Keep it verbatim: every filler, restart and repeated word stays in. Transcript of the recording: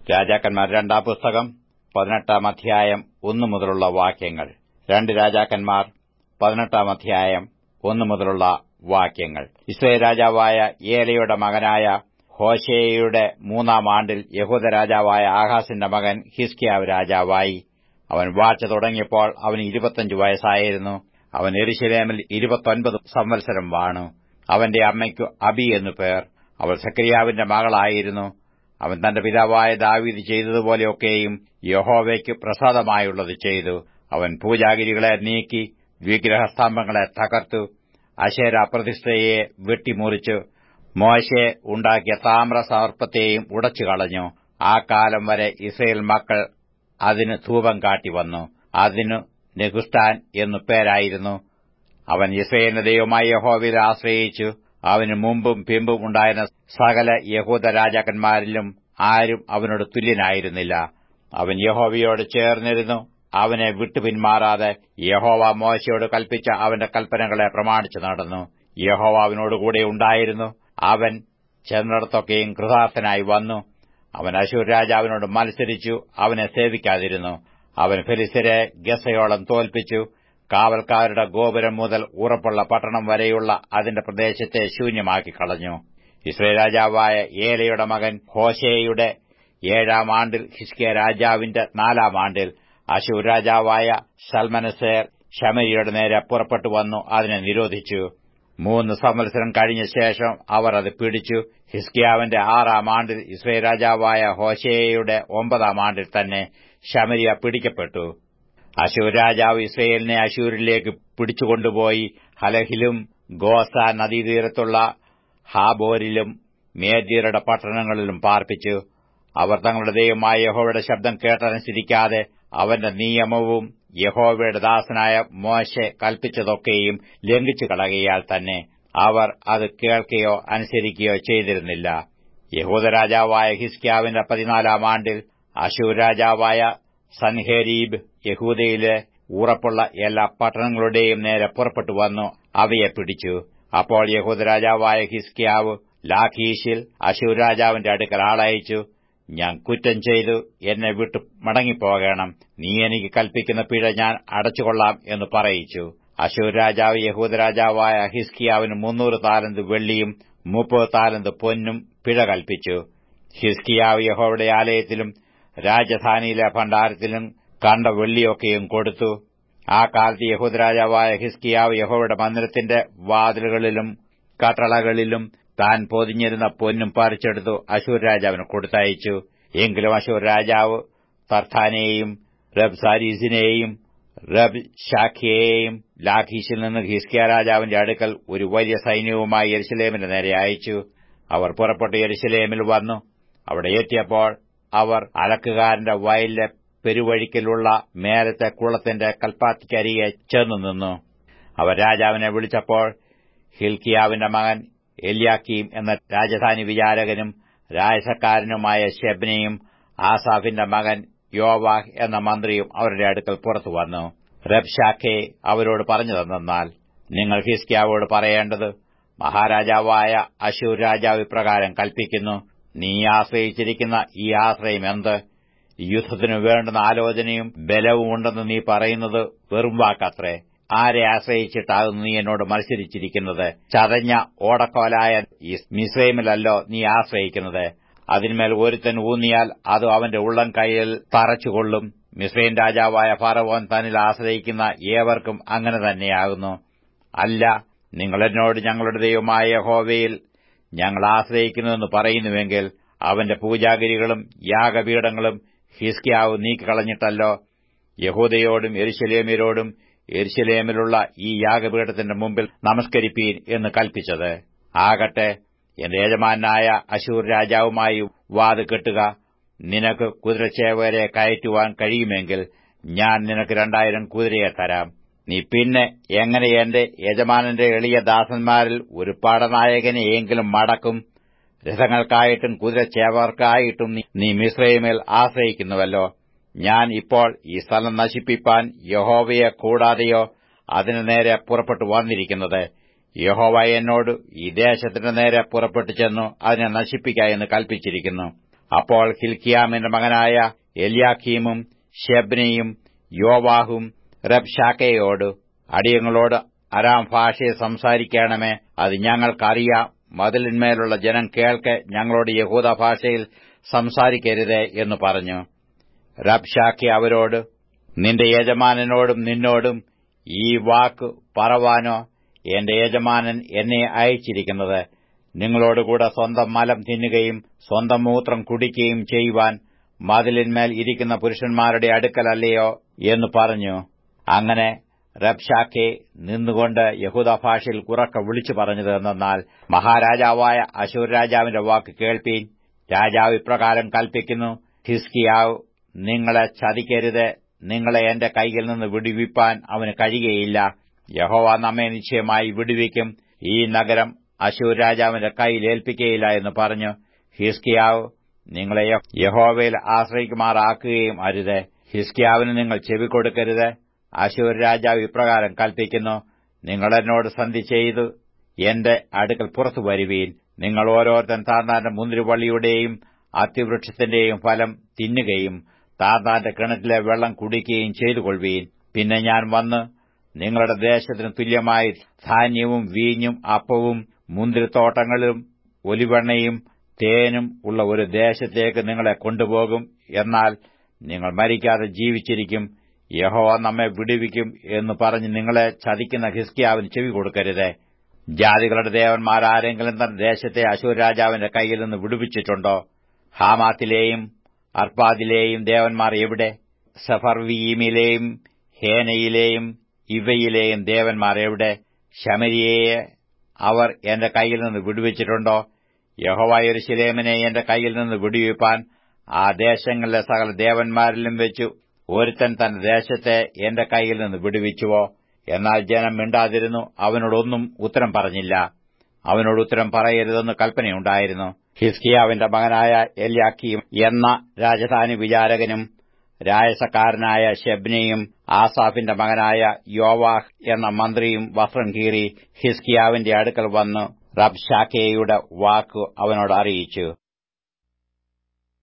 രാജാക്കന്മാർ രണ്ടാം പുസ്തകം പതിനെട്ടാം അധ്യായം ഒന്നു മുതലുള്ള വാക്യങ്ങൾ. രണ്ട് രാജാക്കന്മാർ പതിനെട്ടാം അധ്യായം ഒന്നു മുതലുള്ള വാക്യങ്ങൾ. ഇസ്രായേൽ രാജാവായ ഏലയുടെ മകനായ ഹോശേയയുടെ മൂന്നാം ആണ്ടിൽ യഹൂദ രാജാവായ ആഹാസിന്റെ മകൻ ഹിസ്കീയാവ് രാജാവായി. അവൻ വാഴ്ച തുടങ്ങിയപ്പോൾ അവന് ഇരുപത്തഞ്ച് വയസ്സായിരുന്നു. അവൻ യെരൂശലേമിൽ ഇരുപത്തൊൻപത് സംവത്സരം വാണു. അവന്റെ അമ്മയ്ക്കു അബി എന്നു പേർ. അവൾ സെക്കരിയാവിന്റെ മകളായിരുന്നു. അവൻ തന്റെ പിതാവായ ദാവീദ് ചെയ്തതുപോലെയൊക്കെയും യഹോവയ്ക്ക് പ്രസാദമായുള്ളത് ചെയ്തു. അവൻ പൂജാഗിരികളെ നീക്കി വിഗ്രഹസ്തംഭങ്ങളെ തകർത്തു. അശേര പ്രതിഷ്ഠയെ വെട്ടിമുറിച്ചു. മോശെ ഉണ്ടാക്കിയ താമ്ര സർപ്പത്തെയും ഉടച്ചുകളഞ്ഞു. ആ കാലം വരെ ഇസ്രായേൽ മക്കൾ അതിന് ധൂപം കാട്ടിവന്നു. അതിനു നെഹുഷ്ടാൻ എന്നു പേരായിരുന്നു. അവൻ ഇസ്രായേലിന്റെ ദൈവമായ യഹോവയിൽ ആശ്രയിച്ചു. അവന് മുമ്പും പിമ്പും ഉണ്ടായിരുന്ന സകല യഹൂദ രാജാക്കന്മാരിലും ആരും അവനോട് തുല്യനായിരുന്നില്ല. അവൻ യഹോവയോട് ചേർന്നിരുന്നു. അവനെ വിട്ടുപിന്മാറാതെ യഹോവ മോശയോട് കൽപ്പിച്ച അവന്റെ കൽപ്പനകളെ പ്രമാണിച്ചു നടന്നു. യഹോവ അവനോടുകൂടെ ഉണ്ടായിരുന്നു. അവൻ ചെന്നിടത്തൊക്കെയും കൃതാർത്ഥനായി വന്നു. അവൻ അശ്ശൂർ രാജാവിനോട് മത്സരിച്ചു അവനെ സേവിക്കാതിരുന്നു. അവൻ ഫെലിസ്ത്യരെ ഗസയോളം തോൽപ്പിച്ചു. കാവൽക്കാരുടെ ഗോപുരം മുതൽ ഉറപ്പുള്ള പട്ടണം വരെയുള്ള അതിന്റെ പ്രദേശത്തെ ശൂന്യമാക്കി കളഞ്ഞു. ഇസ്രായേൽ രാജാവായ ഏലയുടെ മകൻ ഹോശേയുടെ ഏഴാം ആണ്ടിൽ ഹിസ്കീയ രാജാവിന്റെ നാലാം ആണ്ടിൽ അശ്ശൂർ രാജാവായ ശൽമനേസർ ശമര്യയുടെ നേരെ പുറപ്പെട്ടു വന്നു അതിനെ നിരോധിച്ചു. മൂന്ന് സംവത്സരം കഴിഞ്ഞ ശേഷം അവർ അത് പിടിച്ചു. ഹിസ്കീയാവിന്റെ ആറാം ആണ്ടിൽ ഇസ്രായേൽ രാജാവായ ഹോശേയയുടെ ഒമ്പതാം ആണ്ടിൽ തന്നെ ശമര്യ പിടിക്കപ്പെട്ടു. അശ്ശൂർ രാജാവ് ഇസ്രായേലിനെ അശ്ശൂരിലേക്ക് പിടിച്ചുകൊണ്ടുപോയി ഹലഹിലും ഗോസാൻ നദീതീരത്തുള്ള ഹാബോരിലും മേദ്യരുടെ പട്ടണങ്ങളിലും പാർപ്പിച്ചു. അവർ തങ്ങളുടെ ദൈവമായ യഹോവയുടെ ശബ്ദം കേട്ടനുസരിക്കാതെ അവന്റെ നിയമവും യഹോവയുടെ ദാസനായ മോശെ കൽപ്പിച്ചതൊക്കെയും ലംഘിച്ചു കളകയാൽ തന്നെ അവർ അത് കേൾക്കുകയോ അനുസരിക്കുകയോ ചെയ്തിരുന്നില്ല. യഹൂദ രാജാവായ ഹിസ്കീയാവിന്റെ പതിനാലാം ആണ്ടിൽ അശ്ശൂർ രാജാവായ സൻഹേരീബ് യഹൂദയിലെ ഉറപ്പുള്ള എല്ലാ പട്ടണങ്ങളുടെയും നേരെ പുറപ്പെട്ടു വന്നു അവയെ പിടിച്ചു. അപ്പോൾ യഹൂദ രാജാവായ ഹിസ്കീയാവ് ലാഖീഷിൽ അശ്ശൂർ രാജാവിന്റെ അടുക്കൽ ആളയച്ചു. ഞാൻ കുറ്റം ചെയ്തു, എന്നെ വിട്ടു മടങ്ങിപ്പോകണം. നീ എനിക്ക് കൽപ്പിക്കുന്ന പിഴ ഞാൻ അടച്ചുകൊള്ളാം എന്ന് പറയിച്ചു. അശ്ശൂർ രാജാവ് യഹൂദ രാജാവായ ഹിസ്കീയാവിന് മുന്നൂറ് താലന്ത് വെള്ളിയും മുപ്പത് താലന്ത് പൊന്നും പിഴ കൽപ്പിച്ചു. ഹിസ്കീയാവ് യഹോവയുടെ ആലയത്തിലും രാജധാനിയിലെ ഭണ്ഡാരത്തിലും കണ്ട വെള്ളിയൊക്കെയും കൊടുത്തു. ആ കാലത്ത് യഹൂദ രാജാവായ ഹിസ്കീയാവ് യഹോവയുടെ മന്ദിരത്തിന്റെ വാതിലുകളിലും കട്ടളകളിലും താൻ പൊതിഞ്ഞിരുന്ന പൊന്നും പറിച്ചെടുത്തു അശ്ശൂർ രാജാവിന് കൊടുത്തയച്ചു. എങ്കിലും അശ്ശൂർ രാജാവ് തർത്താനെയും റബ്സാരീസിനെയും റബ്ശാഖയെയും ലാഖീഷിൽ നിന്ന് ഹിസ്കീയ രാജാവിന്റെ അടുക്കൽ ഒരു വലിയ സൈന്യവുമായി യെരൂശലേമിന്റെ നേരെ അയച്ചു. അവർ പുറപ്പെട്ട് യെരൂശലേമിൽ വന്നു. അവിടെ എത്തിയപ്പോൾ അവർ അലക്കുകാരന്റെ വയലിലെ പെരുവഴിക്കലുള്ള മേലത്തെ കുളത്തിന്റെ കൽപ്പാത്തിക്കരികെ ചെന്നു നിന്നു. അവർ രാജാവിനെ വിളിച്ചപ്പോൾ ഹിൽക്കിയാവിന്റെ മകൻ എല്യാക്കീം എന്ന രാജധാനി വിചാരകനും രാജസക്കാരനുമായ ശെബ്നയും ആസാഫിന്റെ മകൻ യോവാഹ് എന്ന മന്ത്രിയും അവരുടെ അടുക്കൽ പുറത്തു വന്നു. റബ്ശാഖെ അവരോട് പറഞ്ഞതെന്നാൽ, നിങ്ങൾ ഹിസ്കീയാവോട് പറയേണ്ടത്, മഹാരാജാവായ അശ്ശൂർ രാജാവ് ഇപ്രകാരം കൽപ്പിക്കുന്നു, നീ ആശ്രയിച്ചിരിക്കുന്ന ഈ ആശ്രയം എന്ത്? യുദ്ധത്തിനു വേണ്ടുന്ന ആലോചനയും ബലവും ഉണ്ടെന്ന് നീ പറയുന്നത് വെറും വാക്കത്രേ. ആരെ ആശ്രയിച്ചിട്ടാകുന്നു നീ എന്നോട് മത്സരിച്ചിരിക്കുന്നത്? ചതഞ്ഞ ഓടക്കോലായ മിസ്രയീമിലല്ലോ നീ ആശ്രയിക്കുന്നത്. അതിന്മേൽ ഒരുത്തൻ ഊന്നിയാൽ അത് അവന്റെ ഉള്ളം കൈയിൽ തറച്ചുകൊള്ളും. മിസ്രയീം രാജാവായ ഫറവോൻ തന്നിൽ ആശ്രയിക്കുന്ന ഏവർക്കും അങ്ങനെ തന്നെയാകുന്നു. അല്ല, നിങ്ങൾ എന്നോട് ഞങ്ങളുടെ ദൈവമായ യഹോവയിൽ ഞങ്ങൾ ആശ്രയിക്കുന്നുവെന്ന് പറയുന്നുവെങ്കിൽ അവന്റെ പൂജാഗിരികളും യാഗപീഠങ്ങളും ഹിസ്കീയാവ് നീക്കിക്കളഞ്ഞിട്ടല്ലോ യഹൂദയോടും യെരൂശലേമ്യരോടും യെരൂശലേമിലുള്ള ഈ യാഗപീഠത്തിന്റെ മുമ്പിൽ നമസ്കരിപ്പീൻ എന്ന് കൽപ്പിച്ചത്. ആകട്ടെ, എന്റെ യജമാനായ അശ്ശൂർ രാജാവുമായി വാത് കെട്ടുക. നിനക്ക് കുതിരച്ചേവകരെ കയറ്റുവാൻ കഴിയുമെങ്കിൽ ഞാൻ നിനക്ക് രണ്ടായിരം കുതിരയെ തരാം. നീ പിന്നെ എങ്ങനെ എന്റെ യജമാനന്റെ എളിയ ദാസന്മാരിൽ ഒരു പടനായകനെയെങ്കിലും മടക്കും? രഥങ്ങൾക്കായിട്ടും കുതിരച്ചേവർക്കായിട്ടും നീ മിസ്രയീമിൽ ആശ്രയിക്കുന്നുവല്ലോ. ഞാൻ ഇപ്പോൾ ഈ സ്ഥലം നശിപ്പിപ്പാൻ യഹോവയെ കൂടാതെയോ അതിനു നേരെ പുറപ്പെട്ടു വന്നിരിക്കുന്നത്? യഹോവ എന്നോട് ഈ ദേശത്തിന്റെ നേരെ പുറപ്പെട്ടു ചെന്നു അതിനെ നശിപ്പിക്ക എന്ന് കൽപ്പിച്ചിരിക്കുന്നു. അപ്പോൾ ഹിൽക്കിയാമിന്റെ മകനായ എല്യാക്കീമും ശെബ്നയും യോവാഹും റബ്ശാക്കയോട്, അടിയങ്ങളോട് അരാം ഭാഷയെ സംസാരിക്കണമേ, അത് ഞങ്ങൾക്കറിയാം. മതിലിന്മേലുള്ള ജനം കേൾക്കെ ഞങ്ങളോട് യഹൂദ ഭാഷയിൽ സംസാരിക്കരുതേ എന്ന് പറഞ്ഞു. റബ്ശാക്കെ അവരോട്, നിന്റെ യജമാനനോടും നിന്നോടും ഈ വാക്ക് പറവാനോ എന്റെ യജമാനൻ എന്നെ അയച്ചിരിക്കുന്നത് നിങ്ങളോടുകൂടെ സ്വന്തം മലം തിന്നുകയും സ്വന്തം മൂത്രം കുടിക്കുകയും ചെയ്യുവാൻ മതിലിന്മേൽ ഇരിക്കുന്ന പുരുഷന്മാരുടെ അടുക്കലല്ലയോ എന്ന് പറഞ്ഞു. അങ്ങനെ റബ്ശാക്കെ നിന്നുകൊണ്ട് യഹൂദ ഭാഷയിൽ ഉറക്കെ വിളിച്ചു പറഞ്ഞത് എന്തെന്നാൽ, മഹാരാജാവായ അശ്ശൂർ രാജാവിന്റെ വാക്ക് കേൾപ്പീൻ. രാജാവ് ഇപ്രകാരം കൽപ്പിക്കുന്നു, ഹിസ്കിയാവ് നിങ്ങളെ ചതിക്കരുത്. നിങ്ങളെ എന്റെ കൈയിൽ നിന്ന് വിടുവിപ്പാൻ അവന് കഴിയുകയില്ല. യഹോവ നമ്മെ നിശ്ചയമായി വിടുവിക്കും. ഈ നഗരം അശ്ശൂർ രാജാവിന്റെ കൈയിൽ ഏൽപ്പിക്കയില്ല എന്ന് പറഞ്ഞു. ഹിസ്കിയാവ് നിങ്ങളെ യഹോവയിൽ ആശ്രയിക്കുമാറാക്കുകയും അരുത്. ഹിസ്കിയാവിന് നിങ്ങൾ ചെവിക്കൊടുക്കരുത്. അശ്ശൂർ രാജാവ് ഇപ്രകാരം കൽപ്പിക്കുന്നു, നിങ്ങൾ എന്നോട് സന്ധി ചെയ്തു എന്റെ അടുക്കൽ പുറത്തു വരുവീൻ. നിങ്ങൾ ഓരോരുത്തൻ താന്താന്റെ മുന്തിരിവള്ളിയുടെയും അത്തിവൃക്ഷത്തിന്റെയും ഫലം തിന്നുകയും താന്താന്റെ കിണറ്റിലെ വെള്ളം കുടിക്കുകയും ചെയ്തുകൊള്ളുവീൻ. പിന്നെ ഞാൻ വന്ന് നിങ്ങളുടെ ദേശത്തിന് തുല്യമായി ധാന്യവും വീഞ്ഞും അപ്പവും മുന്തിരിത്തോട്ടങ്ങളും ഒലിവെണ്ണയും തേനും ഉള്ള ഒരു ദേശത്തേക്ക് നിങ്ങളെ കൊണ്ടുപോകും. എന്നാൽ നിങ്ങൾ മരിക്കാതെ ജീവിച്ചിരിക്കും. യഹോവ നമ്മെ വിടുവിക്കും എന്ന് പറഞ്ഞ് നിങ്ങളെ ചതിക്കുന്ന ഹിസ്കിയാവിന് ചെവി കൊടുക്കരുത്. ജാതികളുടെ ദേവന്മാരാരെങ്കിലും തന്റെ ദേശത്തെ അശ്ശൂർ രാജാവിന്റെ കൈയിൽ നിന്ന് വിടുവിച്ചിട്ടുണ്ടോ? ഹാമാത്തിലെയും അർപ്പാദിലെയും ദേവന്മാർ എവിടെ? സെഫർവീമിലെയും ഹേനയിലെയും ഇവയിലെയും ദേവന്മാർ എവിടെ? ശമരിയയെ അവർ എന്റെ കൈയിൽ നിന്ന് വിടുവിച്ചിട്ടുണ്ടോ? യഹോവ യെരൂശലേമിനെ എന്റെ കൈയിൽ നിന്ന് വിടുവിപ്പാൻ ആ ദേശങ്ങളിലെ സകല ദേവന്മാരിലും വെച്ച് ഒരുത്തൻ തന്റെ ദേശത്തെ എന്റെ കൈയിൽ നിന്ന് വിടുവിച്ചുവോ? എന്നാൽ ജനം മിണ്ടാതിരുന്നു. അവനോടൊന്നും ഉത്തരം പറഞ്ഞില്ല. അവനോട് ഉത്തരം പറയരുതെന്ന് കൽപ്പനയുണ്ടായിരുന്നു. ഹിസ്കിയാവിന്റെ മകനായ എല്യാക്കീം എന്ന രാജധാനി വിചാരകനും രായസക്കാരനായ ശെബ്നയും ആസാഫിന്റെ മകനായ യോവാഹ് എന്ന മന്ത്രിയും വസ്ത്രം കീറി ഹിസ്കിയാവിന്റെ അടുക്കൽ വന്നു റബ്ശാക്കേയുടെ വാക്ക് അവനോട് അറിയിച്ചു.